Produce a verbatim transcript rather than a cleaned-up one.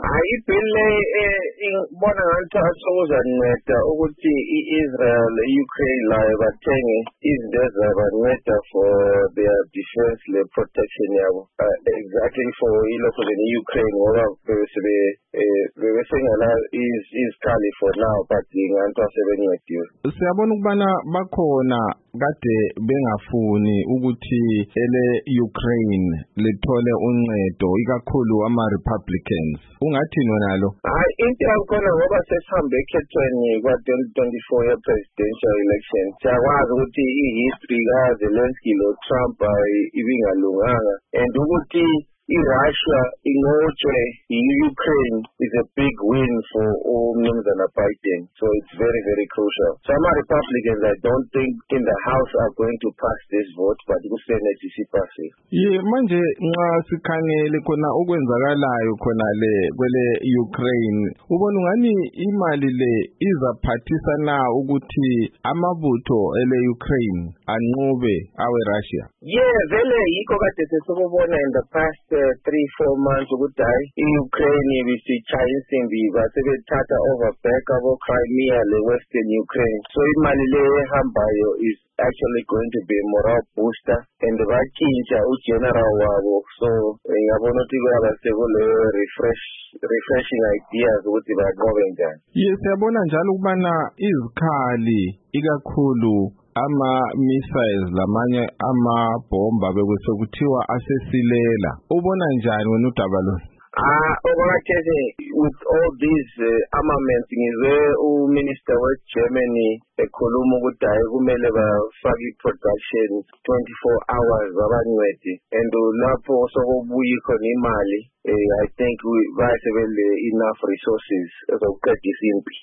Ayibhile ngibona ngathi asokuzanceda ukuthi i-Israel i-Ukraine layo bathenge izinto ezabanceda for their defense le protection yabo exactly for ilokho i-Ukraine ngoba bebesebe bebesengala izikhali for now but nganto asebencediwe. Siyabona ukubana bakhona kade bengafuni ukuthi ele Ukraine lithole uncedo ikakhulu ama Republicans. Ungathini nalo? Hayi into yakhona ngoba sesihambe ekhethweni kwa twenty twenty-four ye presidential election. Siyakwazi ukuthi i-history ka Zelensky lo Trump ibingalunganga and ukuthi i-Russia inqotshwe i-Ukraine is a big win for umnumzana Biden. So it's very, very crucial. Some Republicans, I don't think in the House are going to pass this vote, but ku-Senate isiphasi. Ye manje nxa sikhangele khona okwenzakalayo khona le kwele Ukraine, ubona ngani imali le izaphathisa na ukuthi amabutho ele Ukraine anqobe awe Russia? Yeah, vele yikho kade sesikubona in the past uh, three, four months ukuthi hayi i-Ukraine ibisitshaya insimbi basebethatha over back abo Crimea le Western Ukraine. So imali le ehambayo is actually going to be a moral booster and batshintsha ugeneral wabo. So ngiyabona ukuthi kuyaba sekule refresh refreshing ideas ukuthi banqobe njani. Yes, siyabona njalo ukubana izikhali ikakhulu ama missiles lamanye ama bomba bekusokuthiwa asesilela. Ubona njani wena udaba lo? Ah, okwakhe with all these uh, armaments ngizwe uminister we Germany ekhuluma ukuthi hayi kumele bafake production twenty-four hours abancwedi and lapho sokubuya khona imali. I think we bayisebele enough resources ezokuqedisa impi.